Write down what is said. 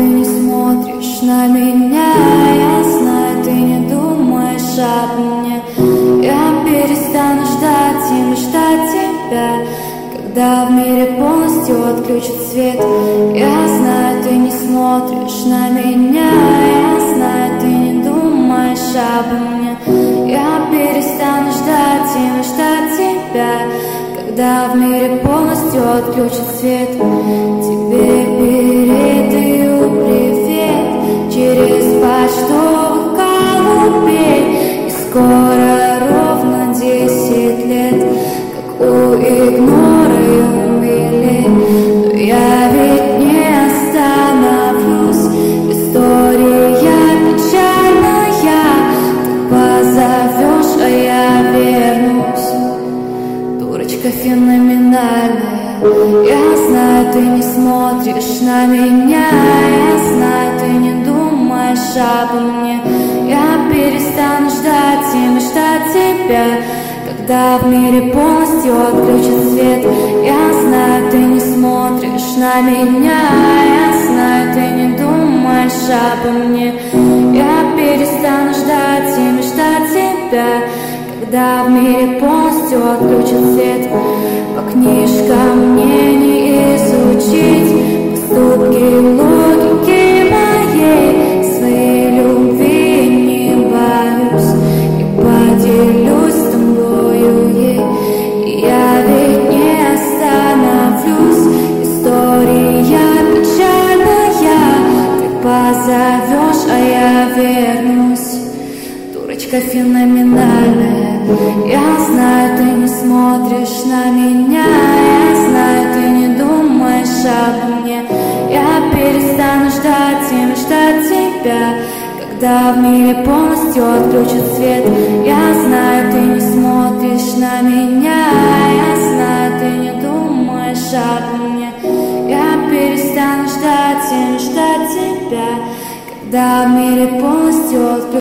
не смотришь на меня, я знаю, ты не думаешь обо мне. Я перестану ждать и мечтать тебя, когда в мире полностью отключат свет. Я знаю, ты не смотришь на меня, я знаю, ты не думаешь обо мне. Я перестану ждать и мечтать тебя, когда в мире полностью отключат свет. Тебе передаю привет через почтовых голубей. И скоро ровно 10 лет, как у игнора и умилей. Но я ведь не остановлюсь, история печальная. Ты позовешь, а я вернусь. Дурочка феноменальная. Я знаю, ты не смотришь на меня, я знаю, ты не думаешь обо мне. Я перестану ждать и мечтать тебя, когда в мире полностью отключат свет. Я знаю, ты не смотришь на меня, я знаю, ты не думаешь обо мне. Я перестану ждать и мечтать тебя, когда в мире полностью отключат свет. По книжкам мне не изучить поступки логики моей. Своей любви не боюсь и поделюсь с тобою ей. И я ведь не остановлюсь, история печальная. Ты позовешь, а я вернусь. Дурочка феноменальная. Я знаю, ты не смотришь на меня, я знаю, ты не думаешь обо мне. Я перестану ждать и мечтать тебя, когда в мире полностью отключат свет. Я знаю, ты не смотришь на меня, я знаю, ты не думаешь обо мне. Я перестану ждать и мечтать тебя, когда в мире полностью отключат свет.